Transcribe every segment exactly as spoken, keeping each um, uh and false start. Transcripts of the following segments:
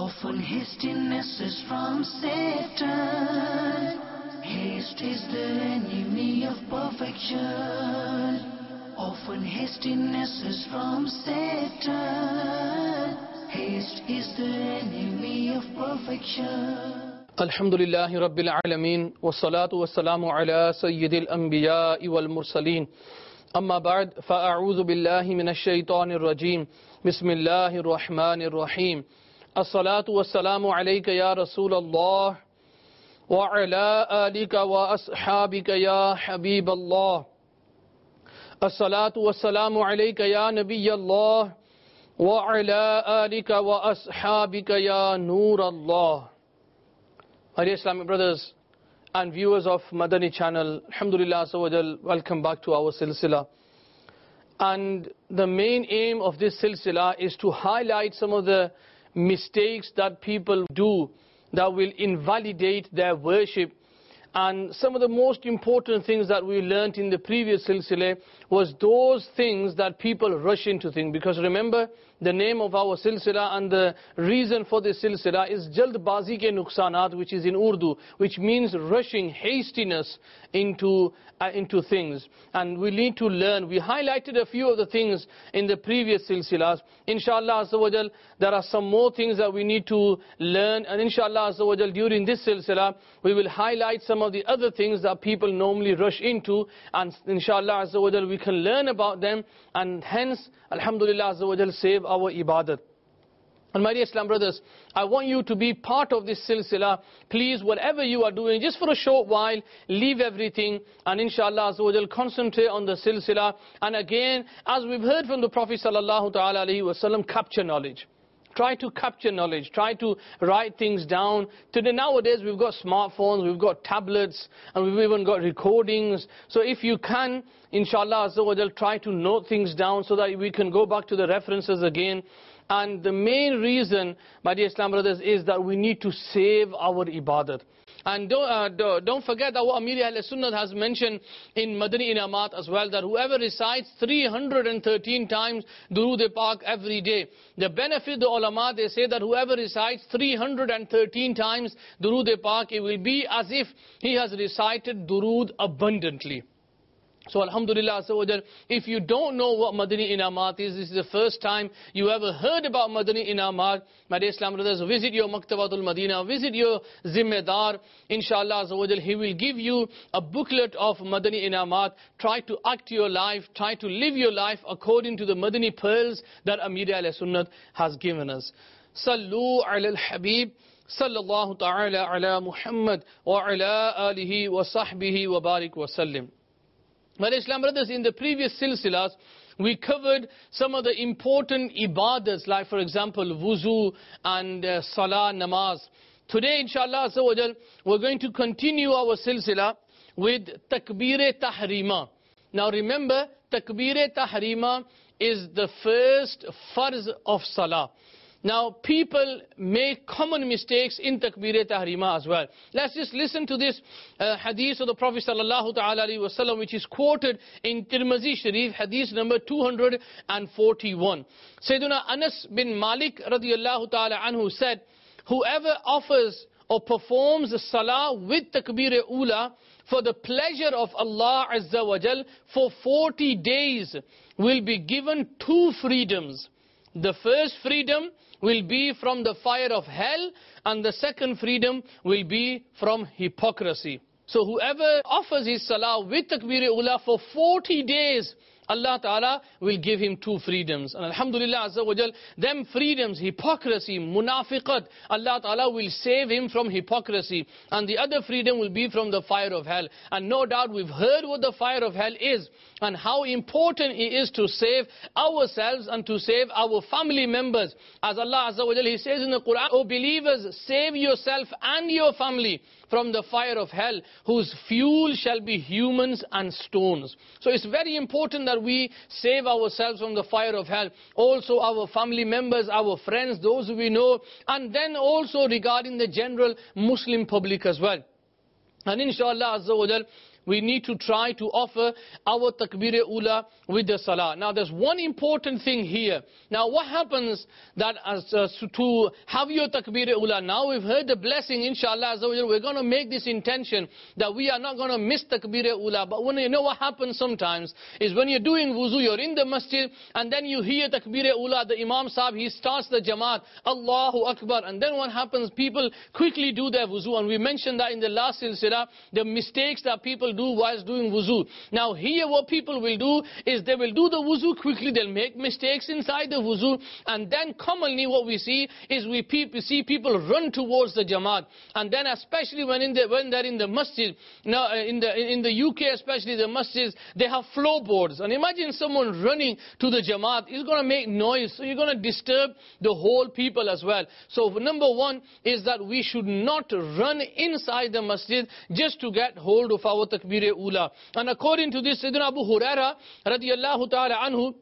Often hastiness is from Satan. Haste is the enemy of perfection. Often hastiness is from Satan. Haste is the enemy of perfection. Alhamdulillahi Rabbil Alameen. Wassalatu wassalamu ala Sayyidil Anbiya'i wal Mursaleen. Amma ba'd, fa'a'udhu billahi minash shaitanir rajim. Bismillahir Rahmanir Rahim. As-salatu wassalamu alayka ya Rasulallah. Wa ala alika wa ashabika ya Habiballah. As-salatu wassalamu alayka ya Nabiyallah. Wa ala alika wa ashabika ya Nurallah. My dear Islamic brothers and viewers of Madani channel, Alhamdulillah Azza wa Jal, welcome back to our silsila. And the main aim of this silsila is to highlight some of the mistakes that people do that will invalidate their worship. And some of the most important things that we learnt in the previous silsila was those things that people rush into things. Because remember, the name of our silsila and the reason for this silsila is Jaldbazi ke Nuksanat, which is in Urdu, which means rushing, hastiness into uh, into things. And we need to learn. We highlighted a few of the things in the previous silsilas. Inshallah Azza wa Jal, there are some more things that we need to learn. And inshallah Azza wa Jal, during this silsila, we will highlight some of the other things that people normally rush into. And inshallah Azza wa Jal, we can learn about them. And hence, Alhamdulillah Azza wa Jal, save our ibadat. And my dear Islam brothers, I want you to be part of this silsila. Please, whatever you are doing, just for a short while, leave everything and inshallah Azza wa Jal, concentrate on the silsila. And again, as we've heard from the Prophet sallallahu ta'ala alayhi wa sallam, capture knowledge. Try to capture knowledge. Try to write things down. Today, nowadays, we've got smartphones, we've got tablets, and we've even got recordings. So if you can, inshallah Azza wa Jal, try to note things down so that we can go back to the references again. And the main reason, my dear Islam brothers, is that we need to save our ibadat. And don't, uh, don't forget that what Amir Ahl Sunnah has mentioned in Madani Inamat as well, that whoever recites three hundred thirteen times Durood-e-Pak every day, the benefit, the ulama, they say that whoever recites three hundred thirteen times Durood-e-Pak, it will be as if he has recited Durood abundantly. So Alhamdulillah Azza wa Jal, if you don't know what Madani Inamat is, this is the first time you ever heard about Madani Inamat, my dear Islam brothers, visit your Maktabatul Madina, visit your Zimmedar, inshallah Azza wa Jal, he will give you a booklet of Madani Inamat. Try to act your life, try to live your life according to the Madani pearls that Amir Ahl Sunnat has given us. Sallu ala al-Habib, sallallahu ta'ala ala Muhammad, wa ala alihi wa sahbihi wa barik wa sallim. My Islam brothers, in the previous silsilas, we covered some of the important ibadats, like for example, wuzu and uh, salah, namaz. Today, inshallah, Azza wa Jal, we're going to continue our silsila with takbir-e-tahrima. Now remember, takbir-e-tahrima is the first farz of salah. Now, people make common mistakes in Takbir-e-Tahrima as well. Let's just listen to this uh, hadith of the Prophet sallallahu ta'ala alayhi wa sallam, which is quoted in Tirmizi Sharif, hadith number two hundred forty-one. Sayyiduna Anas bin Malik radiyallahu ta'ala anhu said, whoever offers or performs the salah with Takbir-e-Ula for the pleasure of Allah Azza wa Jal for forty days will be given two freedoms. The first freedom will be from the fire of hell, and the second freedom will be from hypocrisy. So whoever offers his salah with Takbir-e-Ula for forty days, Allah Ta'ala will give him two freedoms. And Alhamdulillah Azza wa Jal, them freedoms, hypocrisy, munafiqat, Allah Ta'ala will save him from hypocrisy. And the other freedom will be from the fire of hell. And no doubt we've heard what the fire of hell is, and how important it is to save ourselves and to save our family members. As Allah Azza wa Jal, He says in the Quran, O believers, save yourself and your family from the fire of hell, whose fuel shall be humans and stones. So it's very important that we save ourselves from the fire of hell. Also our family members, our friends, those who we know, and then also regarding the general Muslim public as well. And inshallah Azza wa Jal, we need to try to offer our takbir-e-ula with the salah. Now there's one important thing here. Now what happens that as uh, to have your takbir-e-ula, now we've heard the blessing, inshallah, we're going to make this intention that we are not going to miss takbir-e-ula. But when you know what happens sometimes is when you're doing wuzu, you're in the masjid, and then you hear takbir-e-ula, the Imam Sahib, he starts the Jamaat, Allahu Akbar, and then what happens, people quickly do their wuzu, and we mentioned that in the last silsila, the mistakes that people do whilst doing wuzu. Now here what people will do is they will do the wuzu quickly, they'll make mistakes inside the wuzu, and then commonly what we see is we see people run towards the Jamaat, and then especially when in the, when they're in the masjid, now in the in the U K especially the masjids, they have floorboards, and imagine someone running to the Jamaat, it's going to make noise, so you're going to disturb the whole people as well. So number one is that we should not run inside the masjid just to get hold of our takbir-e-ula. And according to this, Sayyidina Abu Huraira radiyallahu ta'ala anhu,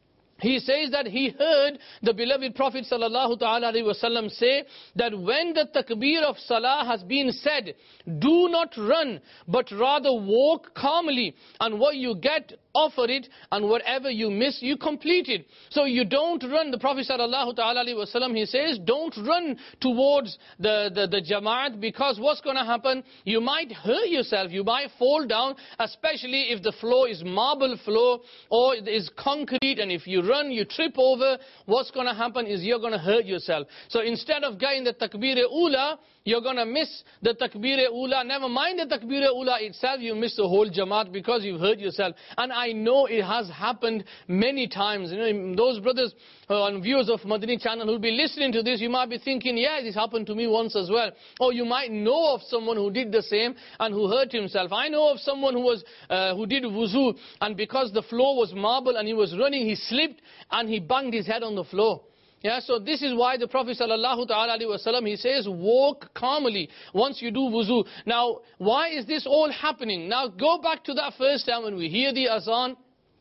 he says that he heard the beloved Prophet sallallahu ta'ala alayhi wa sallam say that when the takbir of salah has been said, do not run, but rather walk calmly, and what you get, offer it, and whatever you miss, you complete it. So you don't run. The Prophet sallallahu ta'ala alayhi wa sallam, he says, don't run towards the, the, the Jamaat, because what's going to happen? You might hurt yourself, you might fall down, especially if the floor is marble floor or it is concrete, and if you run, you trip over, what's going to happen is you're going to hurt yourself. So instead of getting the takbir-e-ula, you're going to miss the takbir-e-ula. Never mind the takbir-e-ula itself, you miss the whole Jamaat because you've hurt yourself. And I know it has happened many times. You know, those brothers uh, and viewers of Madani channel who'll be listening to this, you might be thinking, yeah, this happened to me once as well. Or you might know of someone who did the same and who hurt himself. I know of someone who was uh, who did wuzu, and because the floor was marble and he was running, he slipped and he banged his head on the floor. Yeah, so this is why the Prophet sallallahu ta'ala alayhi wa sallam, he says, walk calmly once you do wuzu. Now, why is this all happening? Now, go back to that first time when we hear the azan.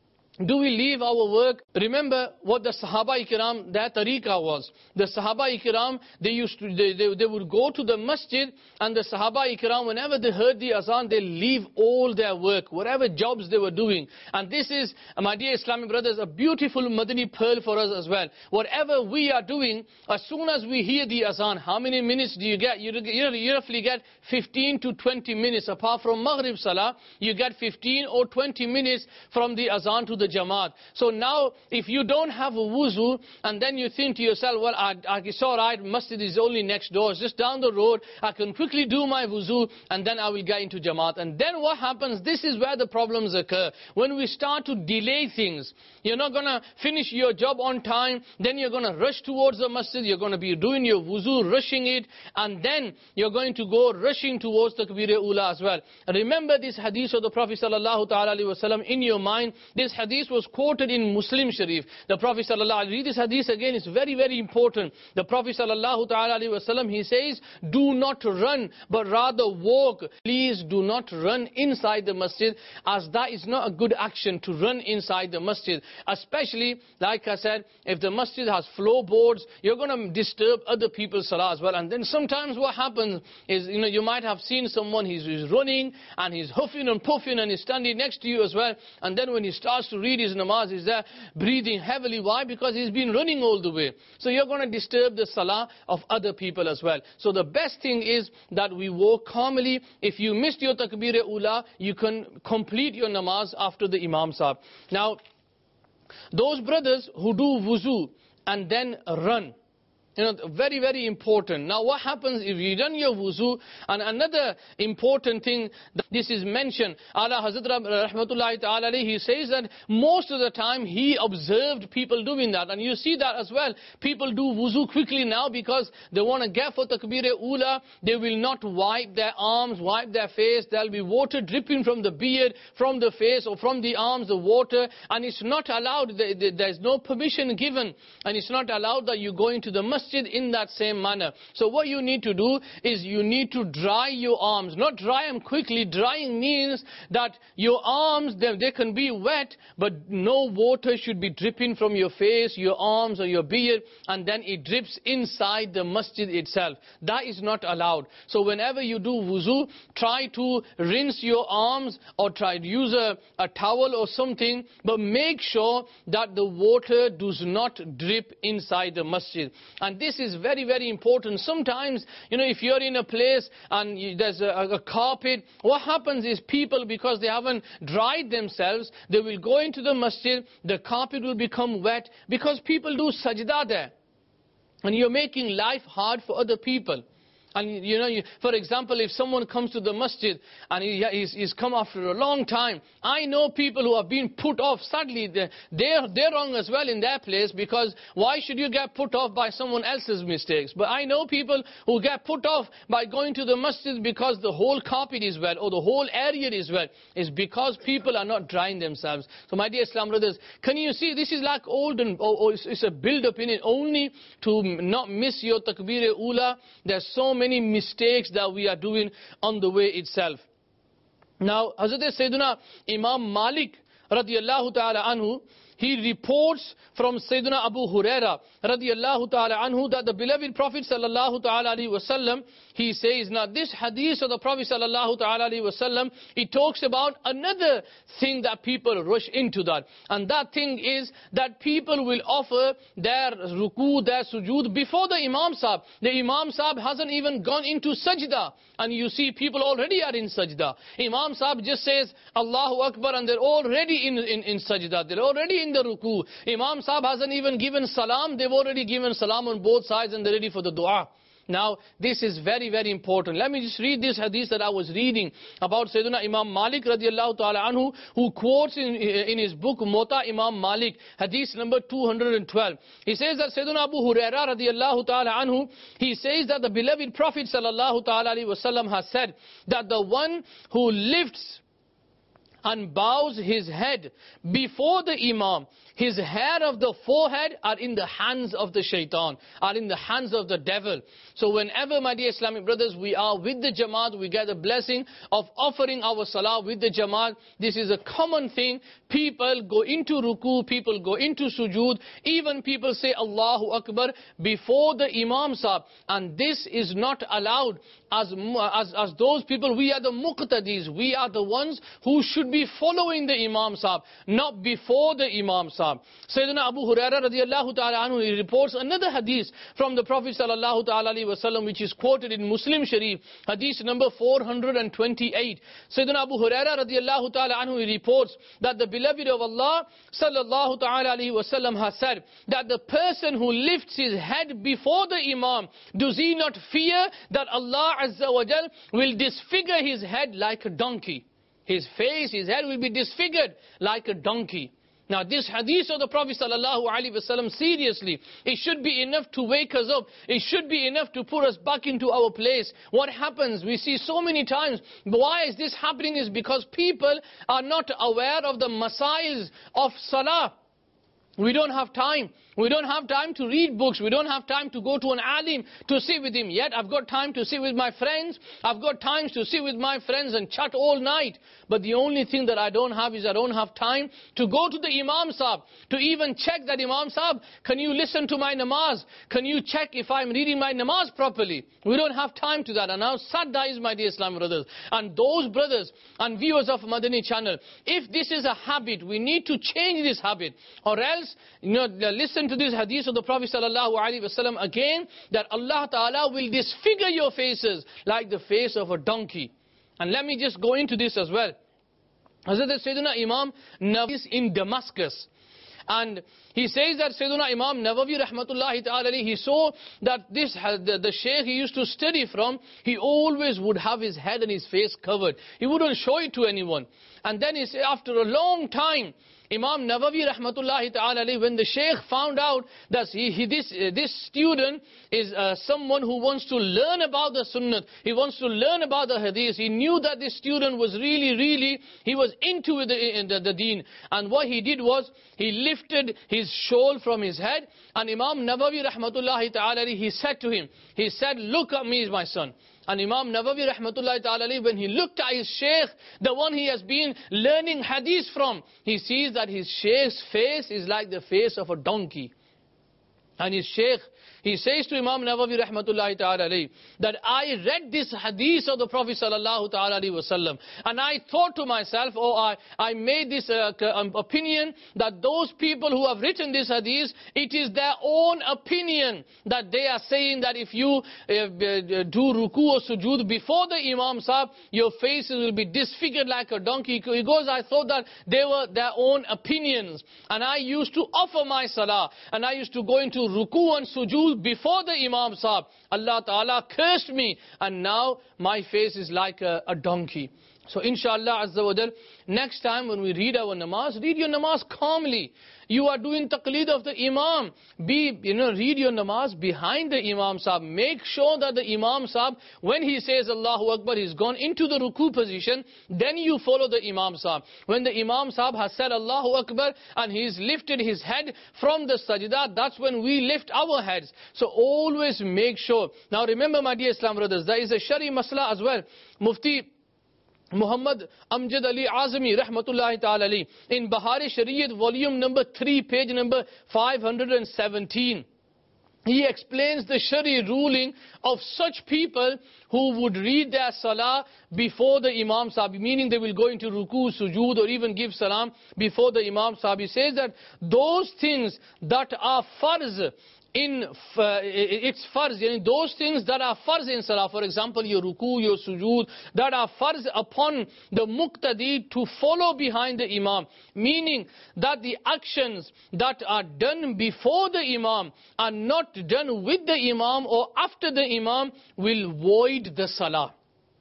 Do we leave our work? Remember what the Sahaba Ikram, their tariqah was. The Sahaba Ikram, they used to, they, they, they would go to the masjid, and the Sahaba Ikram, whenever they heard the azan, they leave all their work, whatever jobs they were doing. And this is, my dear Islamic brothers, a beautiful Madani pearl for us as well. Whatever we are doing, as soon as we hear the azan, how many minutes do you get? You, you, you roughly get fifteen to twenty minutes. Apart from Maghrib Salah, you get fifteen or twenty minutes from the azan to the Jamaat. So now, if you don't have a wuzu, and then you think to yourself, well, I, I, it's alright, masjid is only next door, it's just down the road, I can quickly do my wuzu, and then I will get into Jamaat. And then what happens, this is where the problems occur. When we start to delay things, you're not going to finish your job on time, then you're going to rush towards the masjid, you're going to be doing your wuzu, rushing it, and then you're going to go rushing towards takbir-e-ula as well. And remember this hadith of the Prophet sallallahu ta'ala alayhi wa sallam in your mind. This hadith was quoted in Muslim Sharif. The Prophet sallallahu, read this hadith again, it's very very important. The Prophet sallallahu ta'ala alayhi wa sallam, he says, do not run, but rather walk. Please do not run inside the masjid, as that is not a good action to run inside the masjid. Especially, like I said, if the masjid has floorboards, you're going to disturb other people's salah as well. And then sometimes what happens is, you know, you might have seen someone, he's, he's running and he's huffing and puffing and he's standing next to you as well. And then when he starts to read his namaz, he's there breathing heavily. Why? Because he's been running all the way. So you're going to disturb the salah of other people as well. So the best thing is that we walk calmly. If you missed your takbir-e-ula, you can complete your namaz after the Imam Sahib. Now, those brothers who do wuzu and then run, you know, very, very important. Now, what happens if you done your wuzu? And another important thing, that this is mentioned, Ala Hazrat Rahmatullahi Ta'ala, he says that most of the time he observed people doing that. And you see that as well. People do wuzu quickly now because they want to get for takbir-e-ula. They will not wipe their arms, wipe their face. There will be water dripping from the beard, from the face, or from the arms, the water. And it's not allowed. There's no permission given. And it's not allowed that you go into the masjid masjid in that same manner. So what you need to do is you need to dry your arms. Not dry them quickly. Drying means that your arms, they, they can be wet, but no water should be dripping from your face, your arms or your beard, and then it drips inside the masjid itself. That is not allowed. So whenever you do wuzu, try to rinse your arms or try to use a, a towel or something, but make sure that the water does not drip inside the masjid. And this is very, very important. Sometimes, you know, if you're in a place and you, there's a, a carpet, what happens is people, because they haven't dried themselves, they will go into the masjid, the carpet will become wet, because people do sajda there. And you're making life hard for other people. And you know, you, for example, if someone comes to the masjid and he, he's, he's come after a long time, I know people who have been put off. Sadly, they're, they're, they're wrong as well in their place, because why should you get put off by someone else's mistakes? But I know people who get put off by going to the masjid because the whole carpet is wet or the whole area is wet. It's because people are not drying themselves. So my dear Islam brothers, can you see, this is like old and or, or it's, it's a build-up in it only to not miss your takbir-e-ula. There's so many mistakes that we are doing on the way itself. Now, Hazrat Sayyidina Imam Malik radiyallahu ta'ala anhu, he reports from Sayyidina Abu Huraira radiyallahu ta'ala anhu that the beloved Prophet sallallahu ta'ala alayhi wa sallam, he says, now this hadith of the Prophet sallallahu ta'ala alayhi wa sallam, it talks about another thing that people rush into that. And that thing is that people will offer their ruku, their sujood before the Imam Sahib. The Imam Sahib hasn't even gone into sajda. And you see people already are in sajda. Imam Sahib just says, Allahu Akbar, and they're already in, in, in sajda. They're already in the ruku. Imam Sahib hasn't even given salam. They've already given salam on both sides and they're ready for the dua. Now, this is very, very important. Let me just read this hadith that I was reading about Sayyidina Imam Malik radiallahu ta'ala anhu, who quotes in, in his book Mota Imam Malik, hadith number two hundred twelve. He says that Sayyidina Abu Huraira radiallahu ta'ala anhu, he says that the beloved Prophet sallallahu ta'ala alayhi wa sallam has said that the one who lifts and bows his head before the Imam, his hair of the forehead are in the hands of the shaitan, are in the hands of the devil. So whenever, my dear Islamic brothers, we are with the Jamaat, we get the blessing of offering our salah with the Jamaat. This is a common thing. People go into ruku, people go into sujood, even people say Allahu Akbar before the Imam Sahib. And this is not allowed. As, as, as those people, we are the muqtadis, we are the ones who should be following the Imam Sahib, not before the Imam Sahib. Sayyidina Abu Huraira radiallahu ta'ala anhu, he reports another hadith from the Prophet sallallahu ta'ala alayhi wa sallam, which is quoted in Muslim Sharif, hadith number four hundred twenty-eight. Sayyidina Abu Huraira radiallahu ta'ala anhu, he reports that the beloved of Allah sallallahu ta'ala alayhi wa sallam has said that the person who lifts his head before the Imam, does he not fear that Allah Azza wa Jal will disfigure his head like a donkey? His face, his head will be disfigured like a donkey. Now this hadith of the Prophet sallallahu alaihi wasallam, seriously, it should be enough to wake us up. It should be enough to put us back into our place. What happens? We see so many times. Why is this happening? Is because people are not aware of the masails of salah. We don't have time. We don't have time to read books. We don't have time to go to an alim to sit with him. Yet I've got time to sit with my friends. I've got time to sit with my friends and chat all night. But the only thing that I don't have is I don't have time to go to the Imam Sahib, to even check that Imam Sahib, can you listen to my namaz? Can you check if I'm reading my namaz properly? We don't have time to that. And how sad that is, my dear Islam brothers. And those brothers and viewers of Madani channel, if this is a habit, we need to change this habit. Or else, you know, listen to this hadith of the Prophet sallallahu alaihi wasallam again, that Allah Ta'ala will disfigure your faces like the face of a donkey. And let me just go into this as well. Hazrat Sayyidina Imam Nawawi is in Damascus. And he says that Sayyidina Imam Nawawi rahmatullahi ta'ala, he saw that this, the, the shaykh he used to study from, he always would have his head and his face covered. He wouldn't show it to anyone. And then he said, after a long time, Imam Nawawi rahmatullahi ta'ala alayhi, when the Shaykh found out that he, he, this, uh, this student is uh, someone who wants to learn about the Sunnah, he wants to learn about the Hadith, he knew that this student was really, really, he was into the, the, the deen. And what he did was, he lifted his shawl from his head, and Imam Nawawi rahmatullahi ta'ala alayhi, he said to him, he said, look at me, my son. And Imam Nawawi rahmatullahi ta'ala alayhi, when he looked at his Shaykh, the one he has been learning hadith from, he sees that his Shaykh's face is like the face of a donkey. And his Shaykh, he says to Imam Nawawi rahmatullahi ta'ala alayhi, that I read this hadith of the Prophet sallallahu ta'ala alayhi wasallam, and I thought to myself, oh, I, I made this uh, um, opinion that those people who have written this hadith, it is their own opinion that they are saying that if you uh, uh, do ruku or sujood before the Imam Sahib, your faces will be disfigured like a donkey. He goes, I thought that they were their own opinions, and I used to offer my salah, and I used to go into ruku and sujood before the Imam Sahib. Allah Ta'ala cursed me, and now my face is like a, a donkey. So inshallah Azza wa Jal, next time when we read our namaz, read your namaz calmly. You are doing taqleed of the Imam. Be, you know, read your namaz behind the Imam Sahib. Make sure that the Imam Sahib, when he says Allahu Akbar, he's gone into the ruku position, then you follow the Imam Sahib. When the Imam Sahib has said Allahu Akbar and he's lifted his head from the sajda, that's when we lift our heads. So always make sure. Now remember, my dear Islam brothers, there is a Shari Masla as well. Mufti Muhammad Amjad Ali Azmi rahmatullahi ta'ala alayhi, in Bahari Shariat volume number three, page number five hundred seventeen, he explains the Shari ruling of such people who would read their salah before the Imam Sahib, meaning they will go into ruku, sujood, or even give salam before the Imam Sahib. He says that those things that are farz in uh, its farz, yani those things that are farz in salah, for example your ruku, your sujood, that are farz upon the muqtadi to follow behind the imam, meaning that the actions that are done before the imam are not done with the imam or after the imam will void the salah.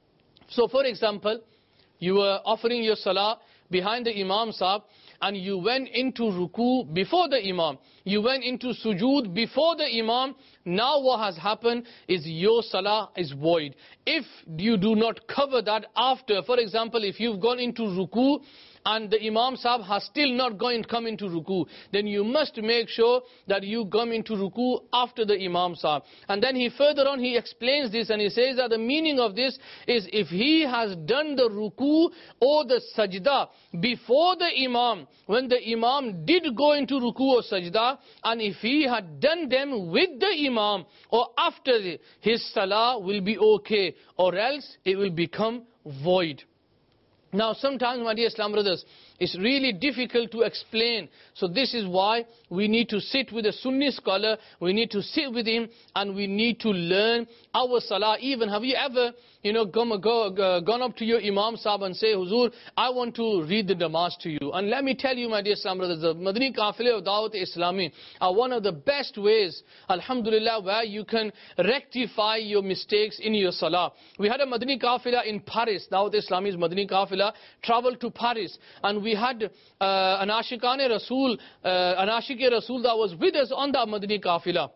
So for example, you were offering your salah behind the Imam Sahib, and you went into ruku before the Imam, you went into sujood before the Imam. Now what has happened is your salah is void. If you do not cover that after, for example, if you've gone into ruku and the Imam Sahib has still not going come into ruku, then you must make sure that you come into ruku after the Imam Sahib. And then he further on, he explains this, and he says that the meaning of this is if he has done the ruku or the sajda before the Imam, when the Imam did go into ruku or sajda, and if he had done them with the Imam or after the, his salah will be okay, or else it will become void. Now sometimes, my dear Islam brothers, it's really difficult to explain. So this is why we need to sit with a Sunni scholar, we need to sit with him, and we need to learn our salah. Even, have you ever, you know, gone, go, uh, gone up to your Imam Sahib and say, Huzur, I want to read the namaz to you. And let me tell you, my dear Islam brothers, the Madani Qafile of Dawat Islami are one of the best ways, alhamdulillah, where you can rectify your mistakes in your salah. We had a Madani Qafila in Paris. Dawat Islami's Madani Qafila traveled to Paris, and we had uh, an Ashikane Rasul, uh, an Ashike Rasul that was with us on the Madani Qafila.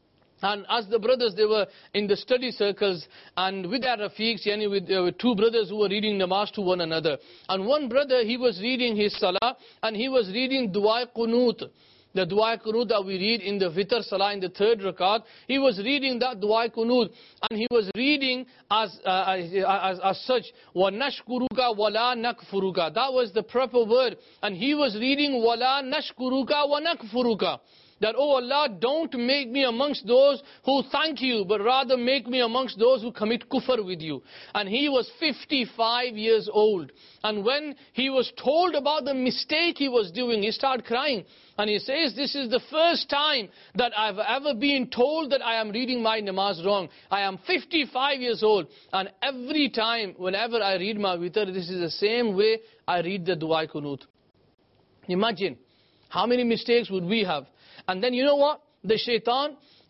And as the brothers, they were in the study circles, and with their rafiqs, yani with, uh, with two brothers who were reading namaz to one another. And one brother, he was reading his salah, and he was reading Dua Qunut. The Dua Qunut that we read in the Witr Salah in the third rakat, he was reading that Dua Qunut, and he was reading as uh, as, as such, وَنَشْكُرُكَ وَلَا نَكْفُرُكَ. That was the proper word. And he was reading وَلَا نَشْكُرُكَ وَنَكْفُرُكَ. That, oh Allah, don't make me amongst those who thank you, but rather make me amongst those who commit kufr with you. And he was fifty-five years old. And when he was told about the mistake he was doing, he started crying. And he says, this is the first time that I've ever been told that I am reading my namaz wrong. I am fifty-five years old. And every time, whenever I read my witr, this is the same way I read the Dua Qunut. Imagine, how many mistakes would we have? And then you know what? The shaitan,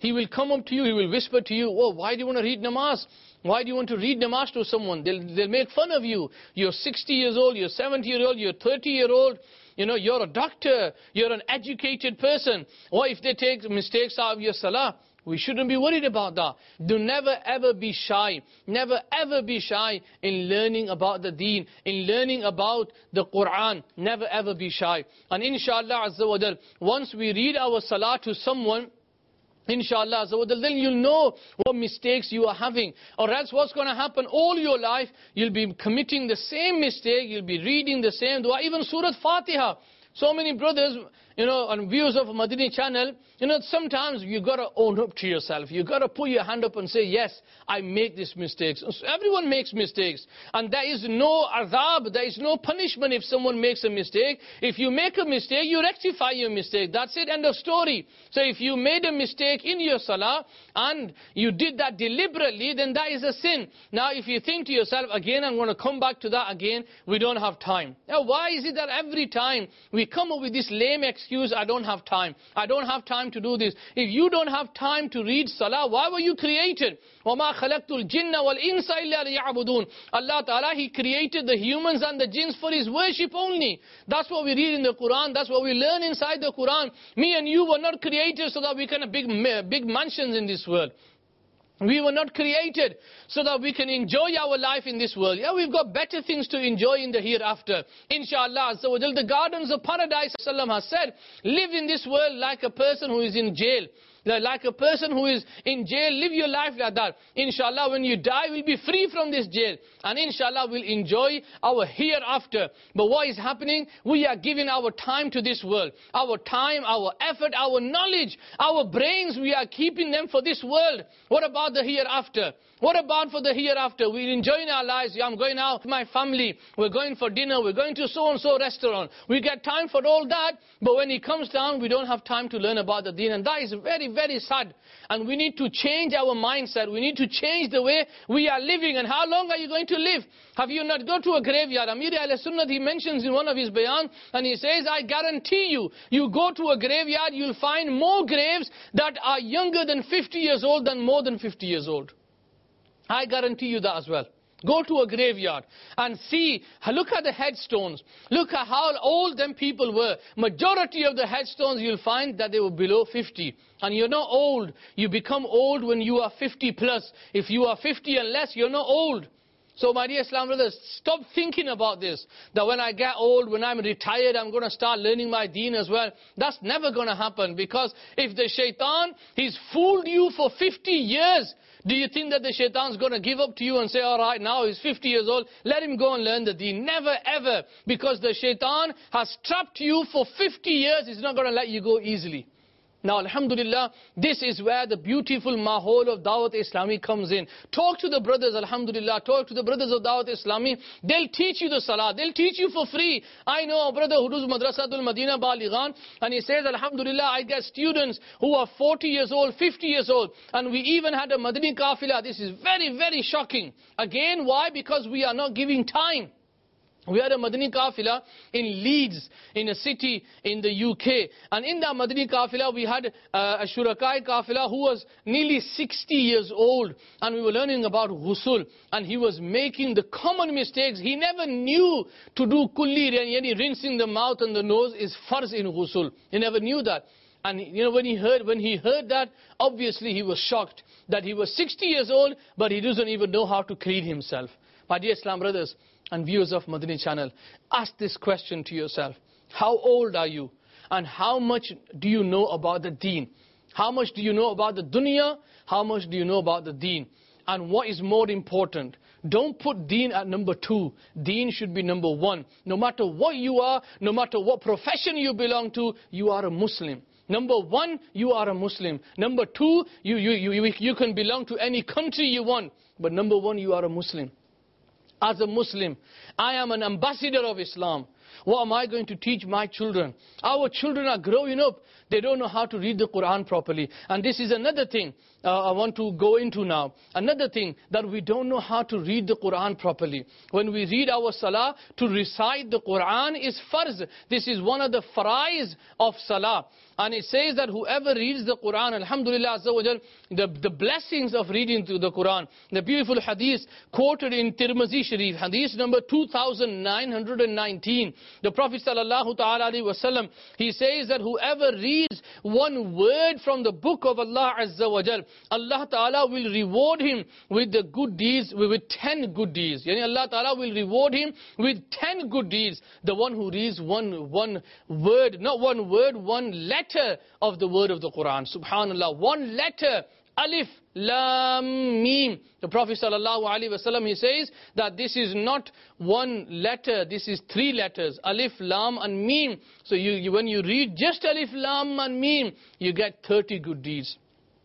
He will come up to you, he will whisper to you, oh, why do you want to read namaz? Why do you want to read namaz to someone? They'll, they'll make fun of you. You're sixty years old, you're seventy years old, you're thirty years old. You know, you're a doctor, you're an educated person. What if they take mistakes out of your salah? We shouldn't be worried about that. Do never ever be shy. Never ever be shy in learning about the deen, in learning about the Quran. Never ever be shy. And inshallah Azza wa Jal, once we read our salah to someone, inshallah Azza wa Jal, then you'll know what mistakes you are having. Or else what's going to happen all your life, you'll be committing the same mistake, you'll be reading the same dua, even Surah Fatiha. So many brothers, you know, and viewers of Madani channel, you know, sometimes you got to own up to yourself. You got to put your hand up and say, yes, I make these mistakes. Everyone makes mistakes. And there is no azab, there is no punishment if someone makes a mistake. If you make a mistake, you rectify your mistake. That's it, end of story. So if you made a mistake in your salah and you did that deliberately, then that is a sin. Now if you think to yourself, again, I'm going to come back to that again, we don't have time. Now why is it that every time we come up with this lame excuse, I don't have time. I don't have time to do this. If you don't have time to read salah, why were you created? وَمَا خَلَقْتُ الْجِنَّ وَالْإِنسَ إِلَّا لِيَعْبُدُونَ. Allah Ta'ala, He created the humans and the jinns for His worship only. That's what we read in the Quran. That's what we learn inside the Quran. Me and you were not created so that we can have big, big mansions in this world. We were not created so that we can enjoy our life in this world. Yeah, we've got better things to enjoy in the hereafter. Inshallah, so the gardens of paradise, Sallam has said, live in this world like a person who is in jail. Like a person who is in jail, live your life like that. Inshallah, when you die, we'll be free from this jail. And inshallah, we'll enjoy our hereafter. But what is happening? We are giving our time to this world. Our time, our effort, our knowledge, our brains, we are keeping them for this world. What about the hereafter? What about for the hereafter? We're enjoying our lives. Yeah, I'm going out with my family. We're going for dinner. We're going to so-and-so restaurant. We get time for all that. But when it comes down, we don't have time to learn about the deen. And that is very, very sad. And we need to change our mindset. We need to change the way we are living. And how long are you going to live? Have you not gone to a graveyard? Amir al-Sunnah, he mentions in one of his bayan, and he says, I guarantee you, you go to a graveyard, you'll find more graves that are younger than fifty years old than more than fifty years old. I guarantee you that as well. Go to a graveyard and see, look at the headstones. Look at how old them people were. Majority of the headstones you'll find that they were below fifty. And you're not old. You become old when you are fifty plus. If you are fifty and less, you're not old. So my dear Islam brothers, stop thinking about this. That when I get old, when I'm retired, I'm going to start learning my deen as well. That's never going to happen. Because if the shaitan, he's fooled you for fifty years, do you think that the shaitan's going to give up to you and say, all right, now he's fifty years old, let him go and learn the deen? Never ever. Because the shaitan has trapped you for fifty years. He's not going to let you go easily. Now, alhamdulillah, this is where the beautiful mahol of Dawat Islami comes in. Talk to the brothers, alhamdulillah. Talk to the brothers of Dawat Islami. They'll teach you the salah. They'll teach you for free. I know a brother who does Madrasatul Madina Balighan, and he says, alhamdulillah, I get students who are forty years old, fifty years old. And we even had a Madani Kafila. This is very, very shocking. Again, why? Because we are not giving time. We had a Madani Kafila in Leeds, in a city in the U K. And in that Madani Kafila, we had uh, a Shurakai Kafila who was nearly sixty years old. And we were learning about ghusl. And he was making the common mistakes. He never knew to do kulli, yani rinsing the mouth and the nose is farz in ghusl. He never knew that. And you know, when he heard when he heard that, obviously he was shocked that he was sixty years old, but he doesn't even know how to clean himself. My dear Islam brothers and viewers of Madani channel, ask this question to yourself. How old are you? And how much do you know about the deen? How much do you know about the dunya? How much do you know about the deen? And what is more important? Don't put deen at number two. Deen should be number one. No matter what you are, no matter what profession you belong to, you are a Muslim. Number one, you are a Muslim. Number two, you, you, you, you can belong to any country you want. But number one, you are a Muslim. As a Muslim, I am an ambassador of Islam. What am I going to teach my children? Our children are growing up. they don't know how to read the Quran properly. And this is another thing uh, I want to go into now. Another thing, that we don't know how to read the Quran properly. When we read our salah, to recite the Quran is farz. This is one of the farais of salah. And it says that whoever reads the Quran, alhamdulillah azza wa jal, the, the blessings of reading through the Quran. The beautiful hadith quoted in Tirmizi Sharif, hadith number two thousand nine hundred nineteen. The Prophet sallallahu ta'ala alayhi wa sallam, he says that whoever reads one word from the book of Allah azza wa jal, Allah ta'ala will reward him with the good deeds, with ten good deeds. Yani Allah ta'ala will reward him with ten good deeds. The one who reads one, one word, not one word, one letter of the word of the Quran. Subhanallah, one letter, alif, lam, mim. The Prophet sallallahu alaihi wasallam, he says that this is not one letter, this is three letters, alif, lam and mim. So you, you, when you read just alif, lam and mim, you get thirty good deeds.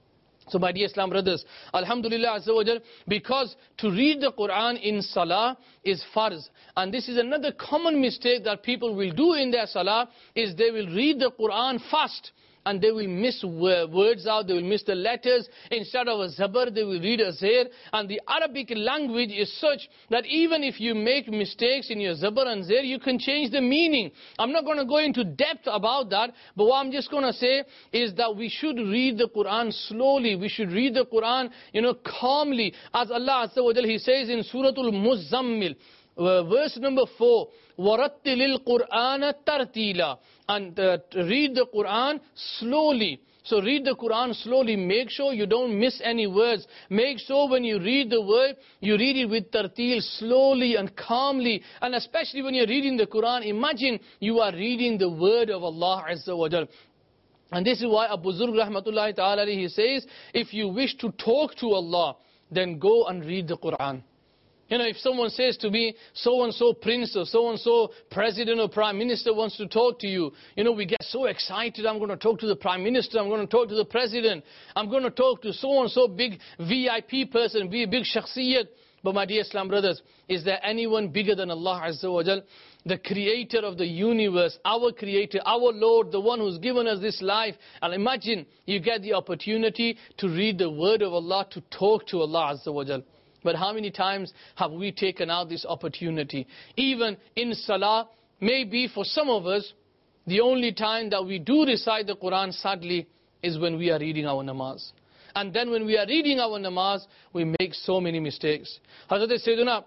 So my dear Islam brothers, alhamdulillah azza wa jal, because to read the Quran in salah is farz. And this is another common mistake that people will do in their salah, is they will read the Quran fast. And they will miss words out, they will miss the letters. Instead of a zabar, they will read a zair. And the Arabic language is such that even if you make mistakes in your zabar and zair, you can change the meaning. I'm not going to go into depth about that, but what I'm just going to say is that we should read the Quran slowly. We should read the Quran, you know, calmly. As Allah Azza wa Jal, He says in Surah Al-Muzzammil, Uh, verse number four, وَرَتِّلِ الْقُرْآنَ تَرْتِيلًا, and uh, read the Quran slowly. So read the Quran slowly. Make sure you don't miss any words. Make sure when you read the word, you read it with tartil, slowly and calmly. And especially when you're reading the Quran, imagine you are reading the word of Allah Azza wa Jal. And this is why Abu Zurg rahmatullahi ta'ala, he says, if you wish to talk to Allah, then go and read the Quran. You know, if someone says to me, so-and-so prince or so-and-so president or prime minister wants to talk to you, you know, we get so excited. I'm going to talk to the prime minister, I'm going to talk to the president, I'm going to talk to so-and-so big V I P person, be a big shakhsiyat. But my dear Islam brothers, is there anyone bigger than Allah Azza wa Jal? The creator of the universe, our creator, our Lord, the one who's given us this life. And imagine you get the opportunity to read the word of Allah, to talk to Allah Azza wa Jal. But how many times have we taken out this opportunity? Even in salah, maybe for some of us, the only time that we do recite the Quran, sadly, is when we are reading our namaz. And then when we are reading our namaz, we make so many mistakes. Hazrat Sayyiduna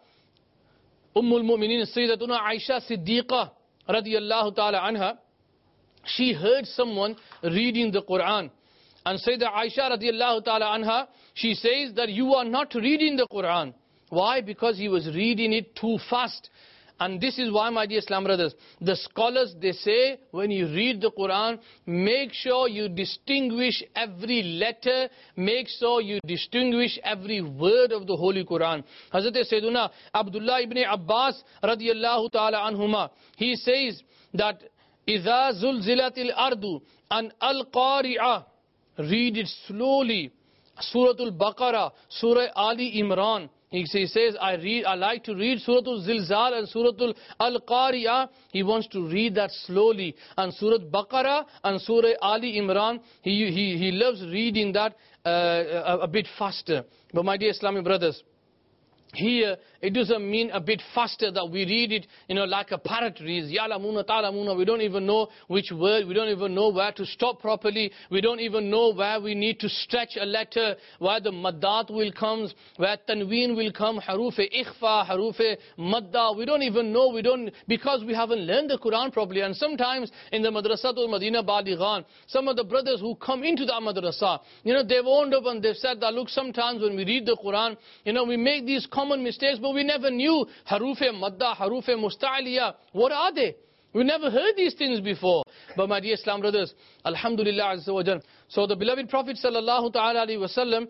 Ummul Mu'mineen Sayyidatuna Aisha Siddiqa radiyallahu ta'ala anha, she heard someone reading the Quran. And Sayyidah Aisha radiyallahu ta'ala anha, she says that you are not reading the Quran. Why? Because he was reading it too fast. And this is why, my dear Islam brothers, the scholars, they say, when you read the Quran, make sure you distinguish every letter, make sure you distinguish every word of the Holy Quran. Hazrat Sayyiduna Abdullah ibn Abbas radiyallahu ta'ala anhuma, he says that, إِذَا زُلْزِلَتِ الْأَرْضُ أَنْ الْقَارِعَةِ, read it slowly. Surah Al-Baqarah, Surah Ali Imran. He says, I read, I like to read Surah Al-Zilzal and Surah Al-Qari'ah. He wants to read that slowly. And Surah Baqarah and Surah Ali Imran, he, he, he loves reading that uh, a, a bit faster. But my dear Islamic brothers, here, it doesn't mean a bit faster that we read it, you know, like a parrot reads. Ya'lamuna ta'lamuna. We don't even know which word. We don't even know where to stop properly. We don't even know where we need to stretch a letter, where the maddat will come, where tanween will come, harufe ikhfa, harufe madda. We don't even know. We don't, because we haven't learned the Quran properly. And sometimes in the Madrasatul Madina Balighan, some of the brothers who come into the madrasa, you know, they've owned up and they've said that, look, sometimes when we read the Quran, you know, we make these common mistakes, but we never knew harufe madda, harufe musta'aliya. What are they? We never heard these things before. But my dear Islam brothers, alhamdulillah azza wa jal. So the beloved Prophet sallallahu ta'ala alayhi wa sallam,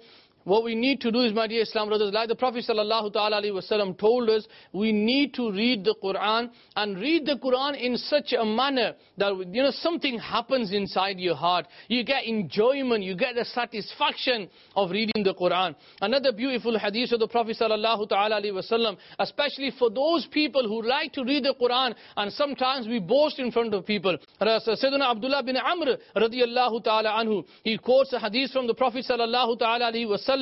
what we need to do is, my dear Islam brothers, like the Prophet sallallahu ta'ala alayhi wasallam told us, we need to read the Quran and read the Quran in such a manner that, you know, something happens inside your heart. You get enjoyment, you get the satisfaction of reading the Quran. Another beautiful hadith of the Prophet sallallahu ta'ala alayhi wasallam, especially for those people who like to read the Quran and sometimes we boast in front of people. Sayyidina Abdullah bin Amr radiyallahu ta'ala anhu, he quotes a hadith from the Prophet sallallahu ta'ala alayhi wasallam,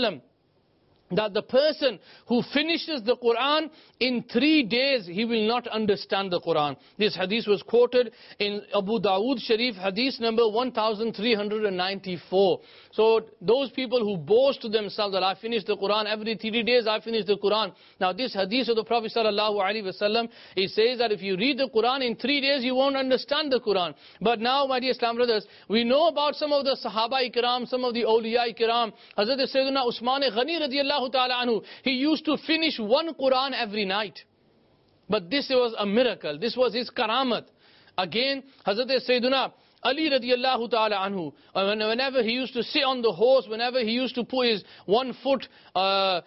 that the person who finishes the Quran in three days, he will not understand the Quran. This hadith was quoted in Abu Dawood Sharif, hadith number one thousand three hundred ninety-four. So those people who boast to themselves that I finish the Quran every three days, I finish the Quran. Now this hadith of the Prophet sallallahu alaihi wasallam, he says that if you read the Quran in three days, you won't understand the Quran. But now, my dear Islam brothers, we know about some of the Sahaba Ikram, some of the Awliya Ikram. Hazrat Sayyidina Usman Ghani radiyallahu ta'ala anhu, he used to finish one Quran every night. But this was a miracle. This was his karamat. Again, Hazrat Sayyidina Ali radiallahu ta'ala anhu, whenever he used to sit on the horse, whenever he used to put his one foot, uh,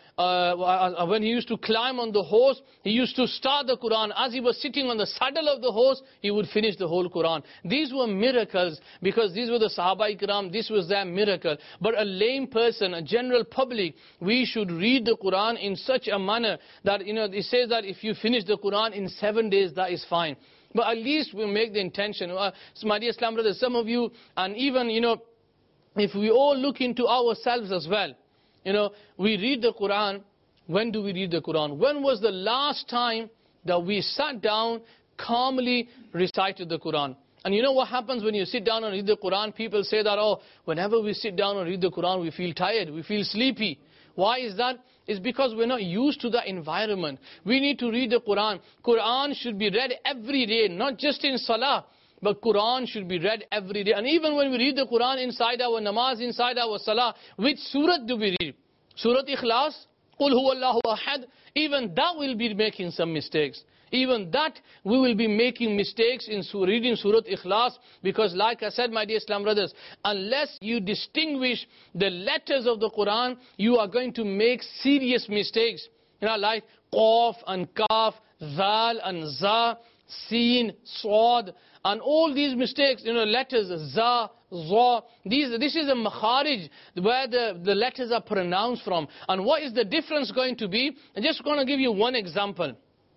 uh, when he used to climb on the horse, he used to start the Quran. As he was sitting on the saddle of the horse, he would finish the whole Quran. These were miracles, because these were the Sahaba Ikram, this was their miracle. But a lame person, a general public, we should read the Quran in such a manner that, you know, it says that if you finish the Quran in seven days, that is fine. But at least we make the intention. Uh, so my dear Islam brothers, some of you, and even, you know, if we all look into ourselves as well, you know, we read the Quran. When do we read the Quran? When was the last time that we sat down, calmly recited the Quran? And you know what happens when you sit down and read the Quran? People say that, oh, whenever we sit down and read the Quran, we feel tired, we feel sleepy. Why is that? It's because we're not used to that environment. We need to read the Quran. Quran should be read every day, not just in Salah, but Quran should be read every day. And even when we read the Quran inside our namaz, inside our Salah, which surah do we read? Surah Ikhlas? Qul huwallahu ahad? Even that will be making some mistakes. Even that we will be making mistakes in reading Surah Ikhlas, because like I said, my dear Islam brothers, unless you distinguish the letters of the Quran, you are going to make serious mistakes. You know, like Qaf and Kaf, Zal and Za, Sin, Swad, and all these mistakes, you know, letters, Za, Za, these, this is a makharij, where the, the letters are pronounced from. And what is the difference going to be? I'm just going to give you one example.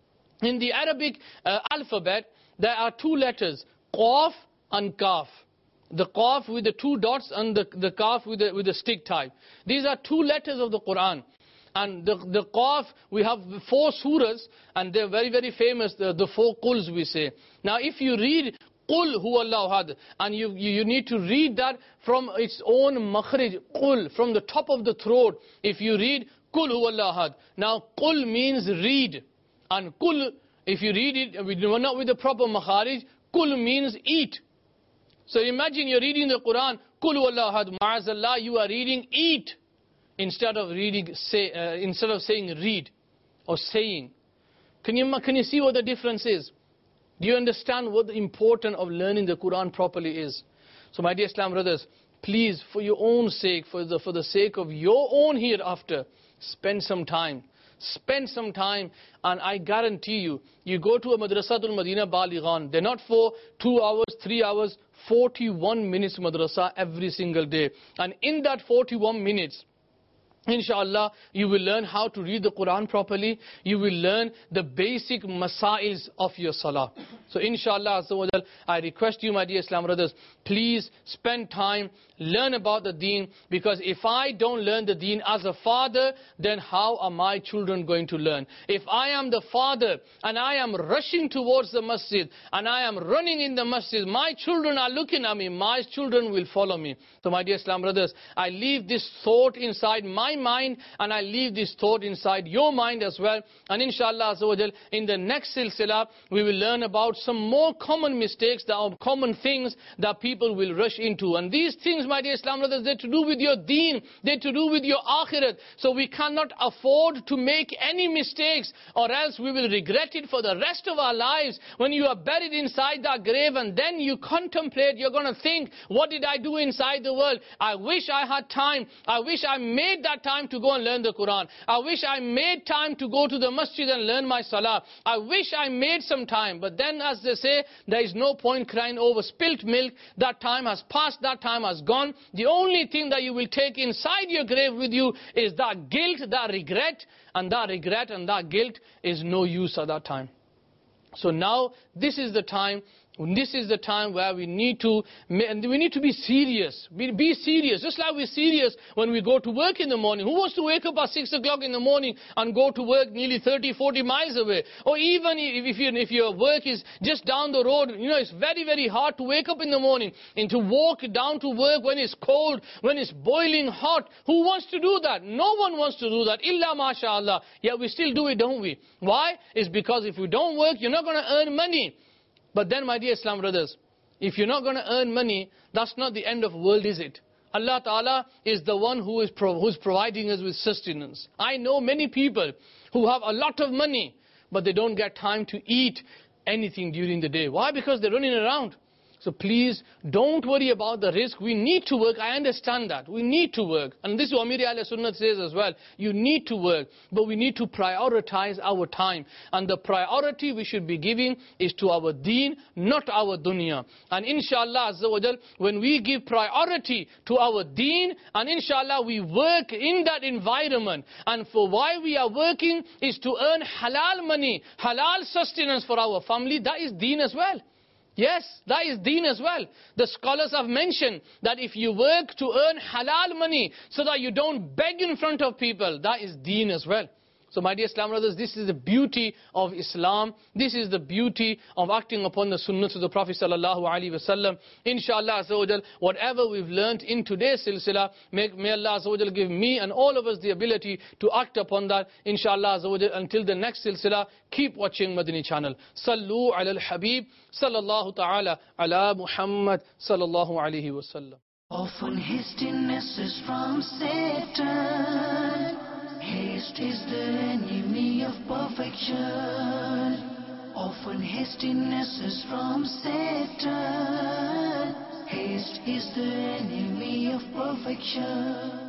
In the Arabic uh, alphabet, there are two letters, Qaf and Kaf. The Qaf with the two dots and the, the Kaf with the, with the stick type. These are two letters of the Quran. And the, the Qaf, we have four surahs, and they're very, very famous, the, the four Quls we say. Now if you read Qul huwallahu ahad, and you, you, you need to read that from its own makhrij, Qul, from the top of the throat. If you read Qul huwallahu ahad. Now Qul means read. And kul, if you read it, we do not with the proper makharij, kul means eat. So imagine you're reading the Quran, kul wallahu ahad, ma'azallah, you are reading eat, instead of reading, say, uh, instead of saying read, or saying. Can you, can you see what the difference is? Do you understand what the importance of learning the Quran properly is? So my dear Islam brothers, please, for your own sake, for the, for the sake of your own hereafter, spend some time. Spend some time, and I guarantee you, you go to a Madrasatul Madina Balighan, they're not for two hours, three hours, forty-one minutes madrasa every single day. And in that forty-one minutes, inshallah, you will learn how to read the Quran properly. You will learn the basic masails of your salah. So inshallah, I request you, my dear Islam brothers, please spend time, learn about the deen, because if I don't learn the deen as a father, then how are my children going to learn? If I am the father and I am rushing towards the masjid and I am running in the masjid, my children are looking at me, my children will follow me. So my dear Islam brothers, I leave this thought inside my mind, and I leave this thought inside your mind as well. And inshallah in the next silsila, we will learn about some more common mistakes, that are common things that people will rush into. And these things, my dear Islam brothers, they're to do with your deen, they're to do with your akhirat. So we cannot afford to make any mistakes, or else we will regret it for the rest of our lives. When you are buried inside that grave, and then you contemplate, you're going to think, what did I do inside the world? I wish I had time. I wish I made that time to go and learn the Quran. I wish I made time to go to the masjid and learn my salah. I wish I made some time. But then, as they say, there is no point crying over spilt milk. That time has passed, that time has gone. The only thing that you will take inside your grave with you is that guilt, that regret, and that regret and that guilt is no use at that time. So now, this is the time This is the time where we need to we need to be serious. Be serious, just like we're serious when we go to work in the morning. Who wants to wake up at six o'clock in the morning and go to work nearly thirty, forty miles away? Or even if, you, if your work is just down the road, you know, it's very, very hard to wake up in the morning and to walk down to work when it's cold, when it's boiling hot. Who wants to do that? No one wants to do that. Illa mashallah. Yet we still do it, don't we? Why? It's because if you don't work, you're not going to earn money. But then, my dear Islam brothers, if you're not going to earn money, that's not the end of the world, is it? Allah Ta'ala is the one who is pro who's providing us with sustenance. I know many people who have a lot of money, but they don't get time to eat anything during the day. Why? Because they're running around. So please, don't worry about the risk. We need to work. I understand that. We need to work. And this is what Amir Ahl Sunnah says as well. You need to work. But we need to prioritize our time. And the priority we should be giving is to our deen, not our dunya. And inshallah, Azza wa Jal, when we give priority to our deen, and inshallah we work in that environment. And for why we are working is to earn halal money, halal sustenance for our family. That is deen as well. Yes, that is deen as well. The scholars have mentioned that if you work to earn halal money so that you don't beg in front of people, that is deen as well. So my dear Islam brothers, this is the beauty of Islam. This is the beauty of acting upon the sunnah of the Prophet sallallahu alaihi wasallam. Inshallah Azza wa Jal, whatever we've learnt in today's silsila, may, may Allah Azza wa Jal give me and all of us the ability to act upon that. Inshallah Azza wa Jal, until the next silsila, keep watching Madani channel. Sallu ala al-Habib, sallallahu ta'ala ala Muhammad, sallallahu alaihi wasallam. Often hastiness is from Satan. Haste is the enemy of perfection. Often hastiness is from Satan. Haste is the enemy of perfection.